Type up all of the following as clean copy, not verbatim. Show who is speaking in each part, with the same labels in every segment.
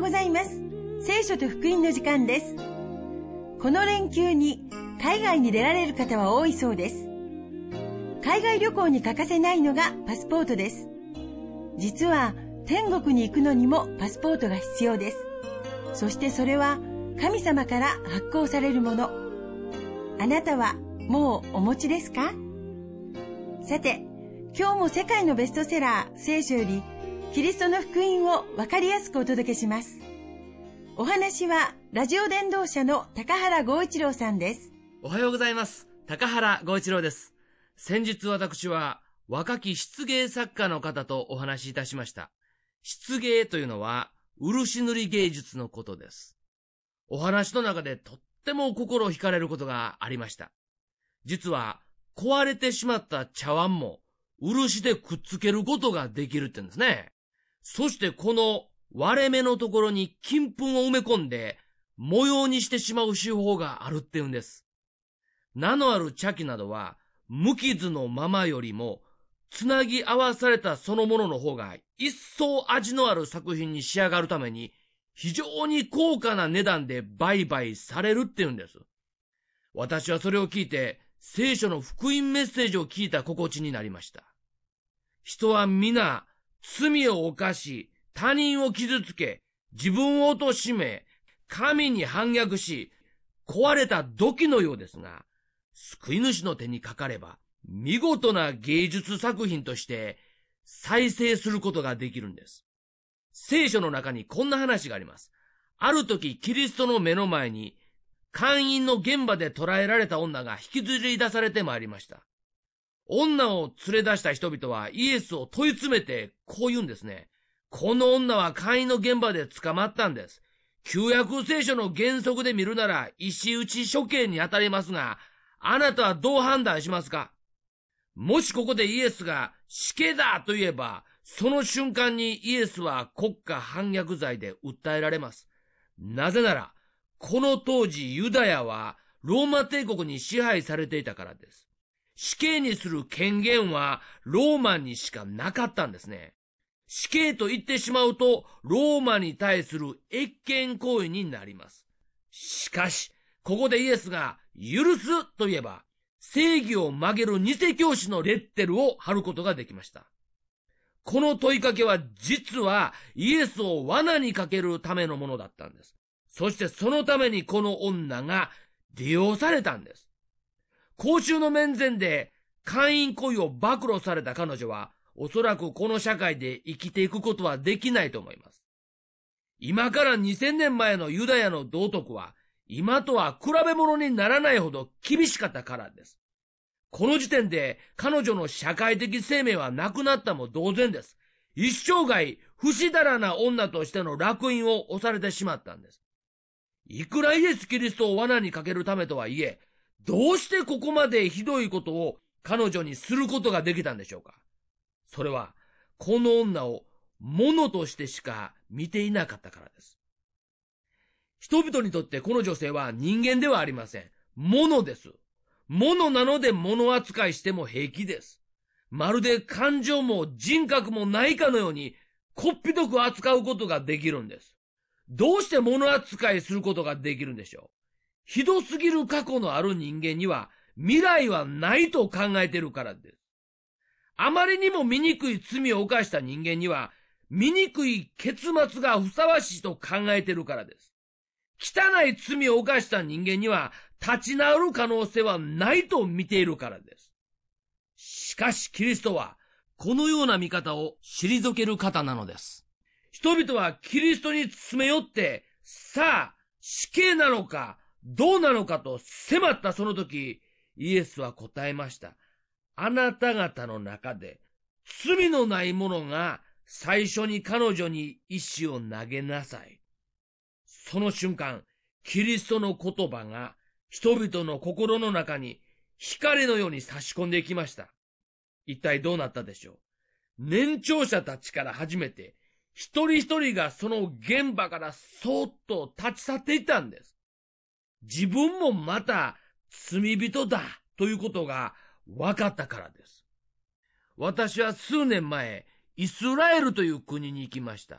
Speaker 1: ございます。聖書と福音の時間です。この連休に海外に出られる方は多いそうです。海外旅行に欠かせないのがパスポートです。実は天国に行くのにもパスポートが必要です。そしてそれは神様から発行されるもの。あなたはもうお持ちですか？さて、今日も世界のベストセラー聖書よりキリストの福音をわかりやすくお届けします。お話はラジオ伝道者の高原剛一郎さんです。
Speaker 2: おはようございます。高原剛一郎です。先日私は若き漆芸作家の方とお話しいたしました。漆芸というのは漆塗り芸術のことです。お話の中でとっても心を惹かれることがありました。実は壊れてしまった茶碗も漆でくっつけることができるって言うんですね。そしてこの割れ目のところに金粉を埋め込んで模様にしてしまう手法があるって言うんです。名のある茶器などは無傷のままよりもつなぎ合わされたそのものの方が一層味のある作品に仕上がるために非常に高価な値段で売買されるって言うんです。私はそれを聞いて聖書の福音メッセージを聞いた心地になりました。人は皆罪を犯し、他人を傷つけ、自分を貶め、神に反逆し、壊れた土器のようですが、救い主の手にかかれば、見事な芸術作品として再生することができるんです。聖書の中にこんな話があります。ある時、キリストの目の前に、姦淫の現場で捕らえられた女が引きずり出されてまいりました。女を連れ出した人々はイエスを問い詰めてこう言うんですね。この女は姦淫の現場で捕まったんです。旧約聖書の原則で見るなら石打ち処刑に当たりますが、あなたはどう判断しますか？もしここでイエスが死刑だと言えば、その瞬間にイエスは国家反逆罪で訴えられます。なぜなら、この当時ユダヤはローマ帝国に支配されていたからです。死刑にする権限はローマにしかなかったんですね。死刑と言ってしまうとローマに対する越権行為になります。しかし、ここでイエスが許すと言えば、正義を曲げる偽教師のレッテルを貼ることができました。この問いかけは実はイエスを罠にかけるためのものだったんです。そしてそのためにこの女が利用されたんです。公衆の面前で姦淫行為を暴露された彼女は、おそらくこの社会で生きていくことはできないと思います。今から2000年前のユダヤの道徳は、今とは比べ物にならないほど厳しかったからです。この時点で彼女の社会的生命はなくなったも同然です。一生涯不死だらな女としての烙印を押されてしまったんです。いくらイエス・キリストを罠にかけるためとはいえ、どうしてここまでひどいことを彼女にすることができたんでしょうか？それは、この女を物としてしか見ていなかったからです。人々にとってこの女性は人間ではありません。物です。物なので物扱いしても平気です。まるで感情も人格もないかのように、こっぴどく扱うことができるんです。どうして物扱いすることができるんでしょう？ひどすぎる過去のある人間には未来はないと考えているからです。あまりにも醜い罪を犯した人間には醜い結末がふさわしいと考えているからです。汚い罪を犯した人間には立ち直る可能性はないと見ているからです。しかしキリストはこのような見方を退ける方なのです。人々はキリストに詰め寄って、さあ死刑なのかどうなのかと迫ったその時、イエスは答えました。あなた方の中で罪のない者が最初に彼女に石を投げなさい。その瞬間、キリストの言葉が人々の心の中に光のように差し込んでいきました。一体どうなったでしょう？年長者たちから始めて、一人一人がその現場からそーっと立ち去っていったんです。自分もまた罪人だということが分かったからです。私は数年前、イスラエルという国に行きました。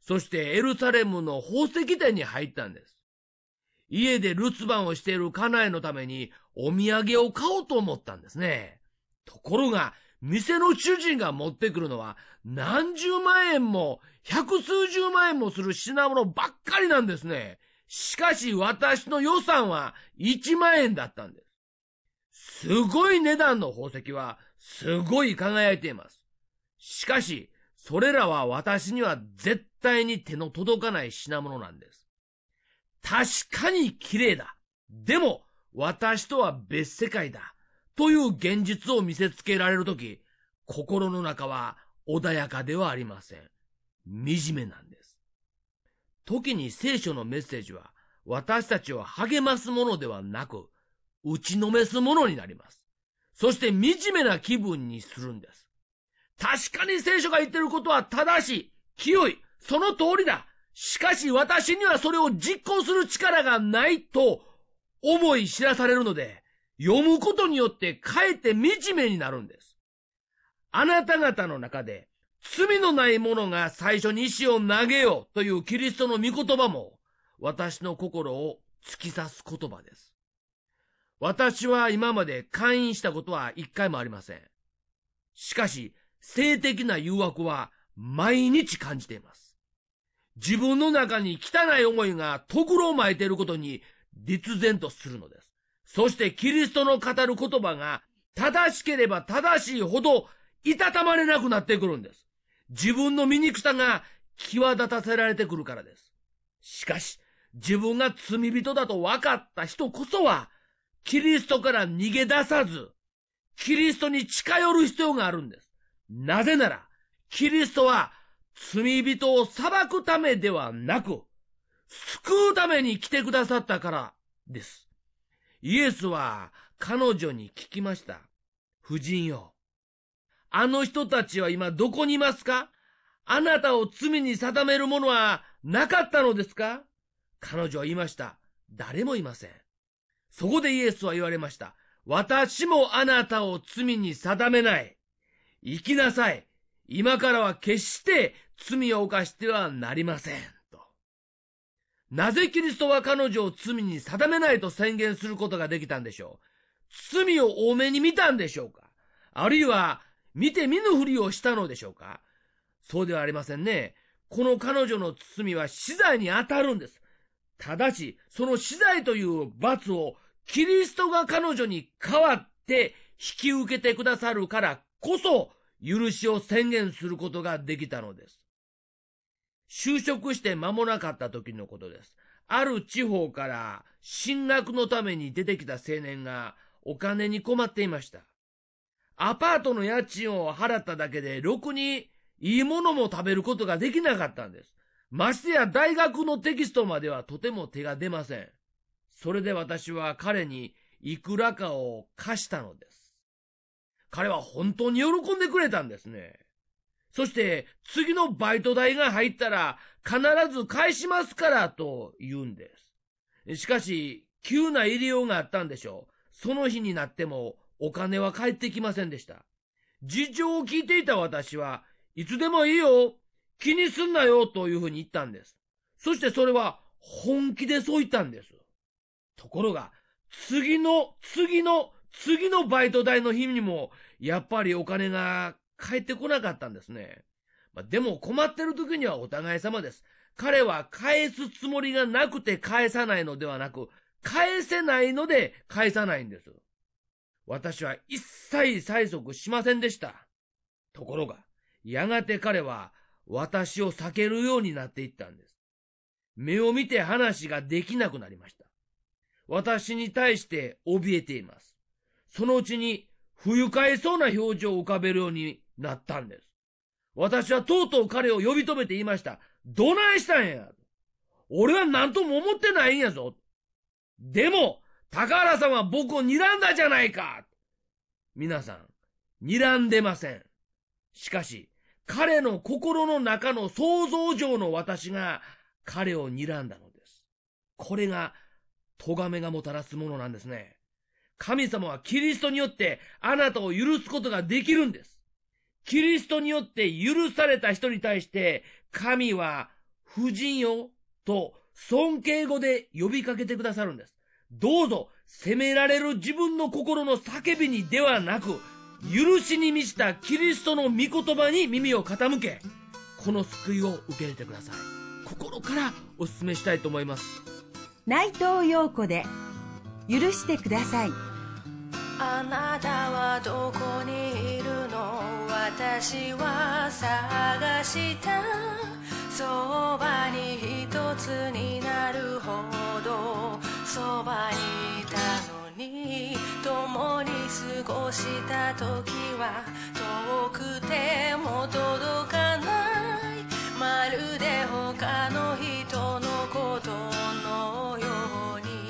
Speaker 2: そしてエルサレムの宝石店に入ったんです。家で留守番をしている家内のためにお土産を買おうと思ったんですね。ところが、店の主人が持ってくるのは何十万円も百数十万円もする品物ばっかりなんですね。しかし私の予算は1万円だったんです。すごい値段の宝石はすごい輝いています。しかし、それらは私には絶対に手の届かない品物なんです。確かに綺麗だ。でも、私とは別世界だ。という現実を見せつけられるとき、心の中は穏やかではありません。惨めなんです。時に聖書のメッセージは、私たちを励ますものではなく、打ちのめすものになります。そして惨めな気分にするんです。確かに聖書が言っていることは正しい、清い、その通りだ。しかし私にはそれを実行する力がないと思い知らされるので、読むことによってかえって惨めになるんです。あなた方の中で罪のない者が最初に石を投げようというキリストの御言葉も私の心を突き刺す言葉です。私は今まで勧誘したことは一回もありません。しかし性的な誘惑は毎日感じています。自分の中に汚い思いがとぐろを巻いていることに立然とするのです。そしてキリストの語る言葉が正しければ正しいほどいたたまれなくなってくるんです。自分の醜さが際立たせられてくるからです。しかし、自分が罪人だと分かった人こそは、キリストから逃げ出さず、キリストに近寄る必要があるんです。なぜなら、キリストは罪人を裁くためではなく、救うために来てくださったからです。イエスは彼女に聞きました。婦人よ。あの人たちは今どこにいますか？あなたを罪に定めるものはなかったのですか？彼女は言いました。誰もいません。そこでイエスは言われました。私もあなたを罪に定めない。生きなさい。今からは決して罪を犯してはなりません。と。なぜキリストは彼女を罪に定めないと宣言することができたんでしょう？罪を多めに見たんでしょうか？あるいは見て見ぬふりをしたのでしょうか？そうではありませんね。この彼女の罪は死罪に当たるんです。ただし、その死罪という罰をキリストが彼女に代わって引き受けてくださるからこそ、許しを宣言することができたのです。就職して間もなかった時のことです。ある地方から進学のために出てきた青年がお金に困っていました。アパートの家賃を払っただけでろくにいいものも食べることができなかったんです。ましてや大学のテキストまではとても手が出ません。それで私は彼にいくらかを貸したのです。彼は本当に喜んでくれたんですね。そして次のバイト代が入ったら必ず返しますからと言うんです。しかし急な入りようがあったんでしょう。その日になってもお金は返ってきませんでした。事情を聞いていた私はいつでもいいよ、気にすんなよというふうに言ったんです。そしてそれは本気でそう言ったんです。ところが次のバイト代の日にもやっぱりお金が返ってこなかったんですね。でも困ってる時にはお互い様です。彼は返すつもりがなくて返さないのではなく、返せないので返さないんです。私は一切催促しませんでした。ところが、やがて彼は私を避けるようになっていったんです。目を見て話ができなくなりました。私に対して怯えています。そのうちに不愉快そうな表情を浮かべるようになったんです。私はとうとう彼を呼び止めて言いました。どないしたんや。俺は何とも思ってないんやぞ。でも、高原さんは僕を睨んだじゃないか。皆さん、睨んでません。しかし、彼の心の中の想像上の私が彼を睨んだのです。これが、咎めがもたらすものなんですね。神様はキリストによってあなたを許すことができるんです。キリストによって許された人に対して、神は夫人よ、と尊敬語で呼びかけてくださるんです。どうぞ、責められる自分の心の叫びにではなく、許しに満ちたキリストの御言葉に耳を傾け、この救いを受け入れてください。心からお勧めしたいと思います。
Speaker 1: 内藤陽子で許してください。
Speaker 3: あなたはどこにいるの？私は探した。そばに一つになるほどそばにいたのに、共に過ごした時は遠くても届かない。まるで他の人のことのように、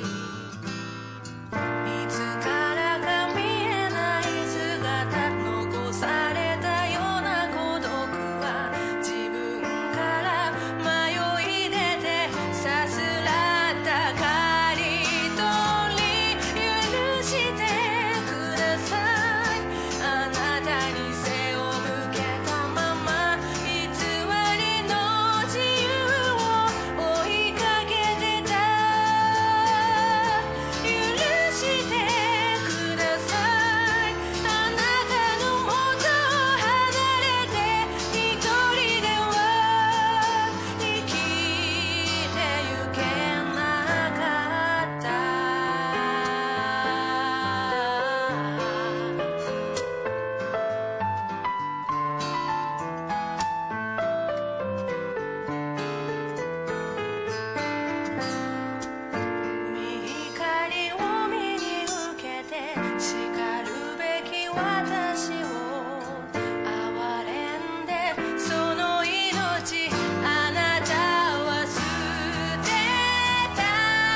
Speaker 3: いつからか見えない姿、残されたような孤独は自分から迷い出てさすらった刈り取り、許してください。あなたに背を向けたまま偽りの自由を追いかけてた。許してください。あなたの元を離れて一人では生きてゆけなかった。光を身に受けて叱るべき私を憐れんで、その命あなたは捨てた。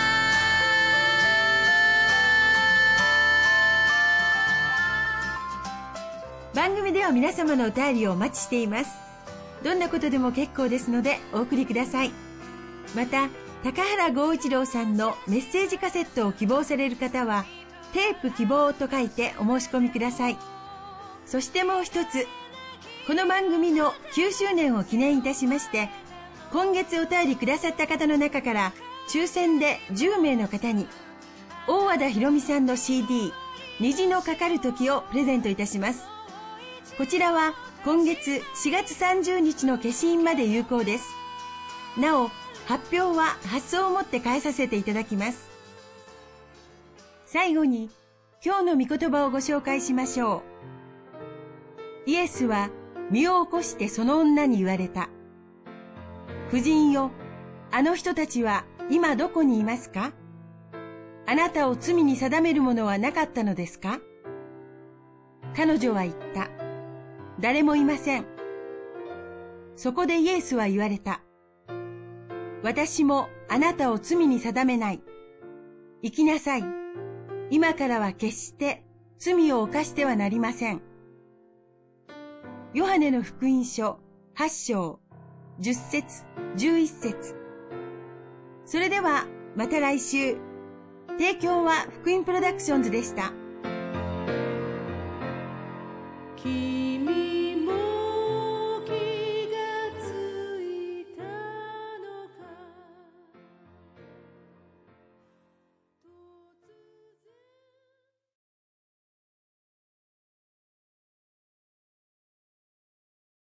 Speaker 1: 番組では皆様のお便りをお待ちしています。どんなことでも結構ですのでお送りください。また、高原剛一郎さんのメッセージカセットを希望される方は、テープ希望と書いてお申し込みください。そしてもう一つ、この番組の9周年を記念いたしまして、今月お便りくださった方の中から抽選で10名の方に、大和田博美さんの CD、虹のかかる時をプレゼントいたします。こちらは今月4月30日の消印まで有効です。なお、発表は発送をもって返させていただきます。最後に、今日の御言葉をご紹介しましょう。イエスは身を起こしてその女に言われた。夫人よ、あの人たちは今どこにいますか？あなたを罪に定めるものはなかったのですか？彼女は言った。誰もいません。そこでイエスは言われた。私もあなたを罪に定めない。生きなさい。今からは決して罪を犯してはなりません。ヨハネの福音書8章10節11節。それではまた来週。提供は福音プロダクションズでした。